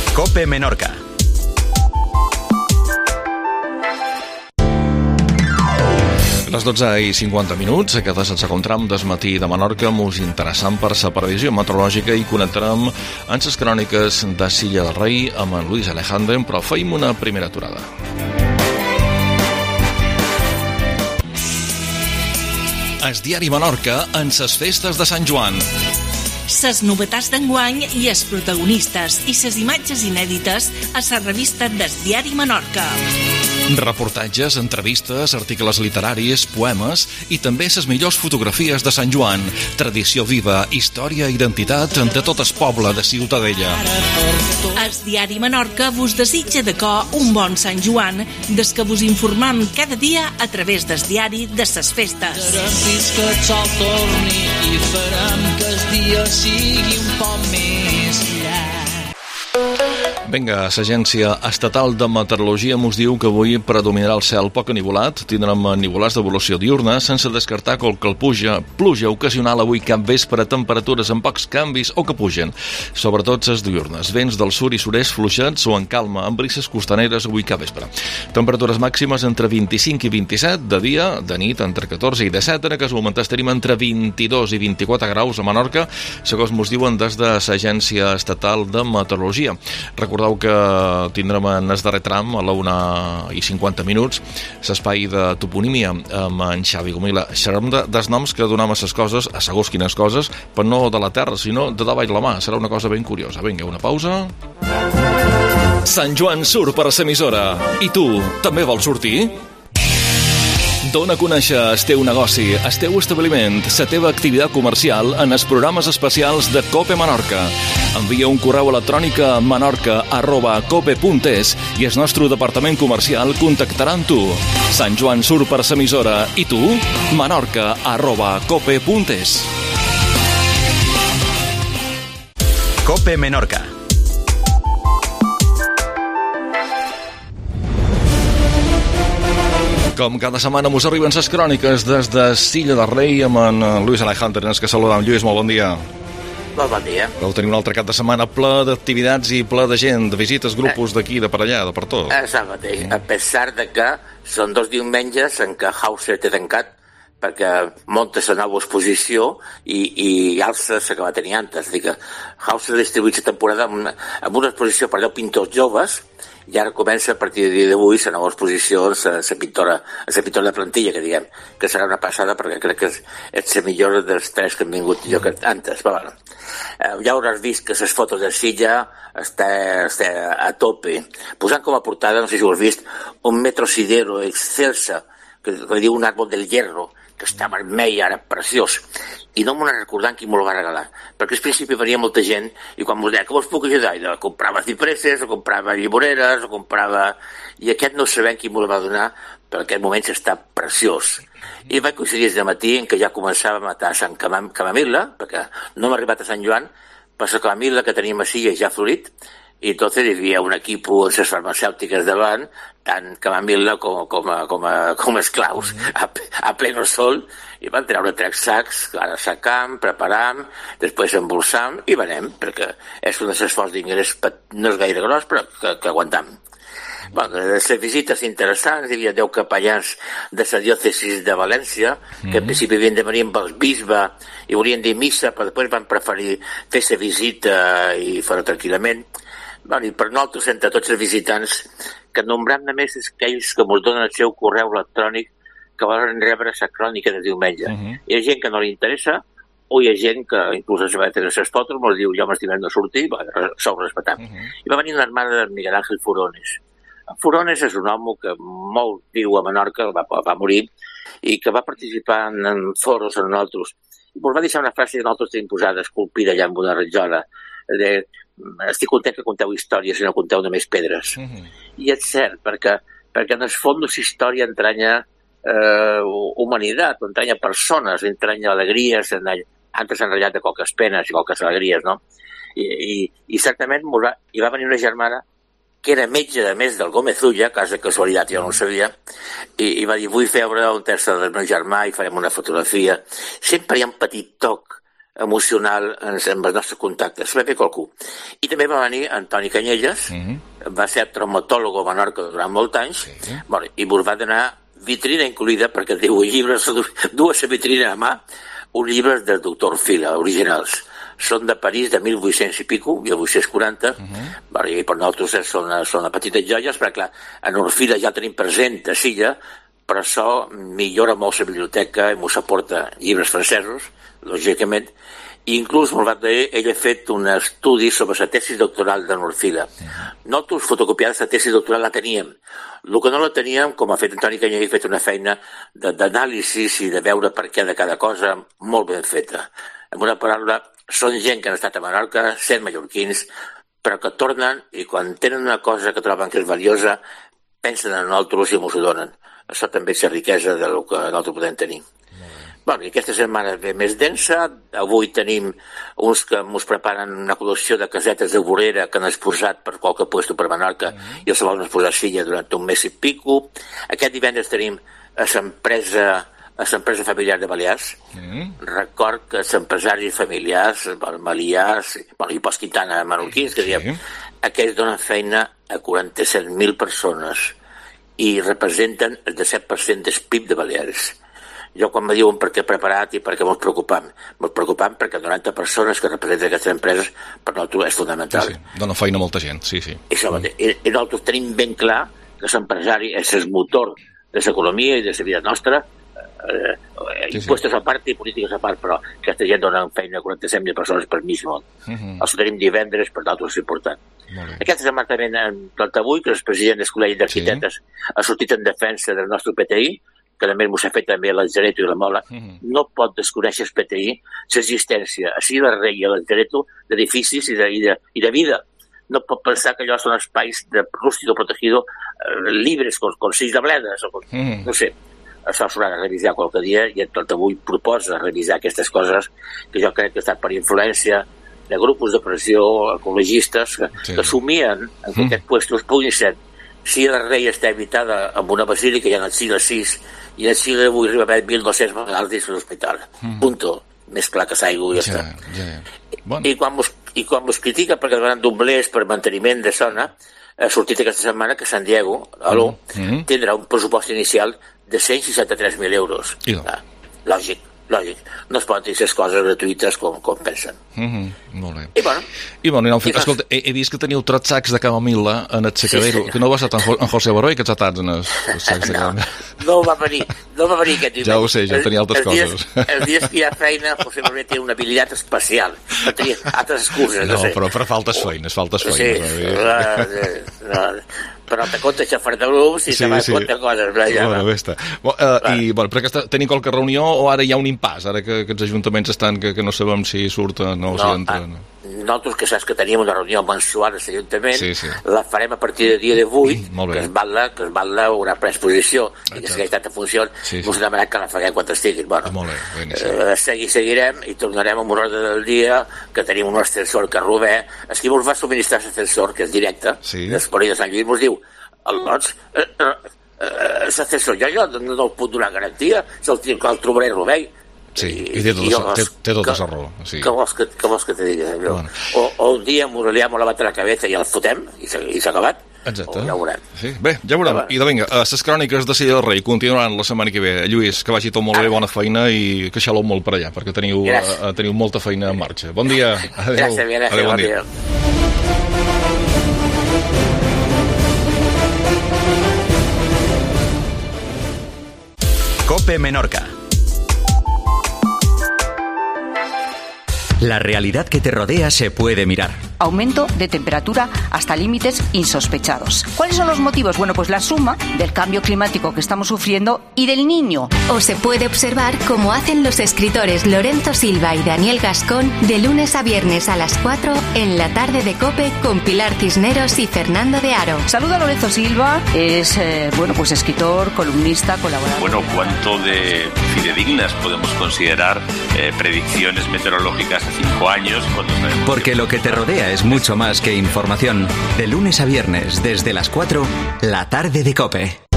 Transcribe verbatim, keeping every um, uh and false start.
COPE Menorca. Les dotze i cinquanta minuts, aquest és el segon tram del matí de Menorca, molt interessant per la previsió meteorològica, i connectarem amb les cròniques de Silla del Rei amb en Luis Alejandro, però feim una primera aturada. El diari Menorca en ses festes de Sant Joan. Ses novetats d'enguany i els protagonistes i ses imatges inèdites a la revista del diari Menorca. Reportatges, entrevistes, articles literaris, poemes i també les millors fotografies de Sant Joan. Tradició viva, història i identitat de tot el poble de Ciutadella. El diari Menorca vos desitja de cor un bon Sant Joan, des que vos informam cada dia a través del diari de ses festes. Farem fins que el sol torni i farem que el dia sigui un poc més llarg. Vinga, l'Agència Estatal de Meteorologia mos diu que avui predominarà el cel poc anivolat, tindrem anivolats d'evolució diurna, sense descartar qualque pluja, pluja ocasional avui cap vespre, temperatures amb pocs canvis o que pugen, sobretot les diurnes, vents del sud i sud-est fluixats o en calma, amb brises costaneres avui cap vespre. Temperatures màximes entre vint-i-cinc i vint-i-set, de dia, de nit entre catorze i disset, en aquest moment tenim entre vint-i-dos i vint-i-quatre graus a Menorca, segons mos diuen des de l'Agència Estatal de Meteorologia. Recordeu que tindrem en el darrer tram, a la una i cinquanta minuts, l'espai de toponímia amb en Xavi Gomila. Xerrem de, dels noms que donem a les coses, a segons quines coses, però no de la terra, sinó de davall la mà. Serà una cosa ben curiosa. Vinga, una pausa. Sant Joan surt per a l'emissora. I tu, també vols sortir? Dóna a conèixer el teu negoci, el teu establiment, la teva activitat comercial en els programes especials de COPE Menorca. Envia un correu electrònic a menorca arroba cope punt es i el nostre departament comercial contactarà amb tu. Sant Joan surt per l'emissora i tu, menorca arroba cope punt es. COPE Menorca. Com cada setmana mos arriben les cròniques des de Silla del Rei amb en Luis Alejandro, que saludam. Lluís, molt bon dia. Molt bon dia. Vau tenir un altre cap de setmana ple d'activitats i ple de gent, de visites, grupos d'aquí, de per allà, de per tot. És el mateix, a pesar de que són dos diumenges en què Hauser té tancat perquè monta la nova exposició i, i alça la que va tenir antes. És a dir, que Hauser ha distribuït la temporada amb una, amb una exposició per deu pintors joves i ara comença a partir de dia d'avui la nova exposició, la pintora, la pintora de plantilla, que diguem, que serà una passada perquè crec que és, és la millor dels tres que han vingut jo que antes. Però, bueno, eh, ja hauràs vist que les fotos de Silla està, està a tope. Posant com a portada, no sé si ho has vist, un metrosidero excelsa, que, que li diu un árbol del hierro, que està vermell ara, preciós, i no m'ho recordant qui m'ho va regalar, perquè al principi venia molta gent i quan m'ho deia, que vos puc ajudar? I comprava cipresses, o comprava lliboreres, o comprava... i aquest no sabem qui m'ho va donar, però en aquest moment està preciós. I vaig coincidir de matí en què ja començava a matar Sant Camam, Camamil·la, perquè no m'ha arribat a Sant Joan, però la Camamil·la que tenim així ja ha florit, i entonces hi havia un equip amb les farmacèutiques davant, tant Camamil·la com, com, com, com esclaus, a, a pleno sol, i van treure tres sacs, ara sacam, preparam, després embolsam i venem, perquè és un esforç d'ingrés, no és gaire gros, però que, que aguantam. Bueno, les visites interessants, hi havia deu capellans de la diòcesis de València, que al principi havien de venir amb el bisbe i volien dir missa, però després van preferir fer la visita i fer-ho tranquil·lament. Bueno, i per nosaltres, entre tots els visitants, que nombram només aquells que ens donen el seu correu electrònic que volen rebre la crònica de diumenge. Uh -huh. Hi ha gent que no li interessa, o hi ha gent que inclús es va tenir les fotos, ens diu, jo m'estimem de sortir, bueno, sou respectant. Uh -huh. I va venir una hermana de Miguel Ángel Furones. Furones és un home que molt viu a Menorca, va, va morir, i que va participar en, en foros en nosaltres. I ens va deixar una frase que nosaltres tenim posada, esculpida allà amb una ratjola, de estic content que conteu històries i no conteu només pedres. Uh -huh. I és cert, perquè, perquè en el fons la història entranya eh, humanitat, entranya persones, entranya alegries, antes s'han ratllat de qualques penes i qualques alegries, no? I, i, i certament va, hi va venir una germana que era metge de més del Gómez Ulla, cas de casualitat, jo no ho sabia, i, i va dir, vull feure un terç del meu germà i farem una fotografia. Sempre hi ha un petit toc emocional amb els nostres contactes. Va bé qualcú. I també va venir Antoni Canyelles, mm-hmm. va ser traumatòleg a Menorca durant molts anys, sí. bueno, i ens va donar vitrina incluïda, perquè diu llibres, dues vitrines a mà, uns llibres del doctor Orfila, originals. Són de París, de mil vuit-cents i pico, mil vuit-cents quaranta, uh-huh. bueno, i per nosaltres són, són les petites joies, perquè clar, en Orfila ja tenim present a Silla, però això millora molt la biblioteca i ens aporta llibres francesos, lògicament, i inclús va dir, ell ha fet un estudi sobre la tesi doctoral de Orfila. Nosaltres fotocopiada la tesi doctoral la teníem. El que no la teníem, com ha fet Antoni Canyelles, ha fet una feina d'anàlisi i de veure per què de cada cosa molt ben feta. En una paraula, són gent que han estat a Menorca, sent mallorquins, però que tornen i quan tenen una cosa que troben que és valiosa, pensen en nosaltres i ens ho donen. Això també és la riquesa del que nosaltres podem tenir. Bueno, i aquesta setmana ve més densa. Avui tenim uns que ens preparen una col·lecció de casetes de vorera que han exposat per qualque puesto per Menorca mm-hmm. i els volen exposar a Silla durant un mes i pico. Aquest divendres tenim a l'empresa a l'empresa familiar de Balears. Mm-hmm. Record que els empresaris familiars, Balears, bueno, i Pos Quintana menorquins, que diem, sí. aquests donen feina a quaranta-set mil persones i representen el disset per cent del P I B de Balears. Jo quan me diuen per què preparat i per què ens preocupam, ens preocupam perquè noranta persones que representen aquestes empreses per nosaltres és fonamental. Sí, sí. Dona feina a molta gent, sí, sí. I, mm. i, i nosaltres tenim ben clar que l'empresari és el motor de l'economia i de la vida nostra, eh, sí, impuestos sí. a part i polítiques a part, però aquesta gent dona feina a quaranta-set mil persones per mig món. Mm-hmm. Els tenim divendres, per nosaltres és important. Aquesta setmana també en Taltavui, que el president del Col·legi d'Arquitectes sí. ha sortit en defensa del nostre P T I, que també s'ha fet també a l'Algereto i la Mola, mm-hmm. no pot desconèixer el P T I l'existència a Silla Rei i a l'Algereto d'edificis i, de, i, de, i de vida. No pot pensar que allò són espais de rústico protegido eh, libres, com, com sis de bledes, o com, mm-hmm. no sé. Això s'haurà de revisar qualque dia i el Taltavui proposa revisar aquestes coses que jo crec que estan per influència de grups de pressió ecologistes que, sí. que somien en que mm. aquests puestos puguin ser. Silla Rei està habitada amb una basílica ja en el segle sis i en el segle vuit arriba a haver mil dos-cents malalts a l'hospital. Mm. Punto. Més clar que s'aigua i ja, ja està. Ja, ja. Bon. I quan mos, i quan mos critica perquè donen doblers per manteniment de zona, ha sortit aquesta setmana que San Diego, aló, mm. tindrà un pressupost inicial de cent seixanta-tres mil euros. No. Ah, lògic. Lògic, no es poden dir les coses gratuïtes com, com pensen. Mm-hmm, molt bé. I bueno... I bueno, i no, I escolta, he, he vist que teniu tres sacs de camomil·la en el secadero, sí, que no va ser en José Baró i que ets atats en els, els sacs de camomil·la. No, no va venir, no va venir aquest diumenge. Ja ho sé, ja tenia altres els, coses. Els dies, els dies que hi ha feina, José Baró té una habilitat especial, no tenia altres excuses, no, no sé. però, però faltes feines, faltes feines. Sí, no, no, però te compta xafar de grups i sí, te vas sí. comptar coses. Ja, bueno, bé està. Bon, uh, I bueno, per aquesta, tenim qualque reunió o ara hi ha un impàs, ara que, que els ajuntaments estan, que, que no sabem si surten o no, si entren? No. Nosaltres, que saps que teníem una reunió mensual a l'Ajuntament, sí, sí. la farem a partir del dia d'avui, mm, que es batla, que es batla una preexposició i que segueix tanta funció, sí, sí. us demanat que la faguem quan estiguin. Bueno, molt bé, eh, segui, seguirem i tornarem amb un ordre del dia, que tenim un ascensor que Rubé, és qui ens va subministrar l'ascensor, que és directe, sí. l'Espoli de Sant Lluís, ens diu, doncs, eh, eh, eh, l'ascensor jo, jo no, no el puc donar garantia, el, el trobaré Rubé. Sí, i, i té, tot, jo, té, té tota la raó. Sí. Què vols que, que, vols que te digui? Bueno. O, o un dia m'ho liam la bata a la cabeza i el fotem i s'ha acabat. Exacte. O ja ho veurem. Sí. Bé, ja ho veurem. Ja, I de vinga, les cròniques de Silla Rei continuaran la setmana que ve. Lluís, que vagi tot molt ah. bé, bona feina i que xalou molt per allà, perquè teniu, uh, teniu molta feina en marxa. Bon dia. Adéu. Gràcies, gràcies. Adéu, bon, bon dia. dia. COPE Menorca. La realidad que te rodea se puede mirar. Aumento de temperatura hasta límites insospechados. ¿Cuáles son los motivos? Bueno, pues la suma del cambio climático que estamos sufriendo y del Niño. O se puede observar como hacen los escritores Lorenzo Silva y Daniel Gascón de lunes a viernes a las cuatro en la tarde de COPE con Pilar Cisneros y Fernando de Aro. Saluda a Lorenzo Silva, es eh, bueno, pues escritor, columnista, colaborador. Bueno, ¿cuánto de fidedignas podemos considerar eh, predicciones meteorológicas a cinco años? Cuando sabemos Porque lo que te rodea es mucho más que información. De lunes a viernes, desde las cuatro, la tarde de COPE.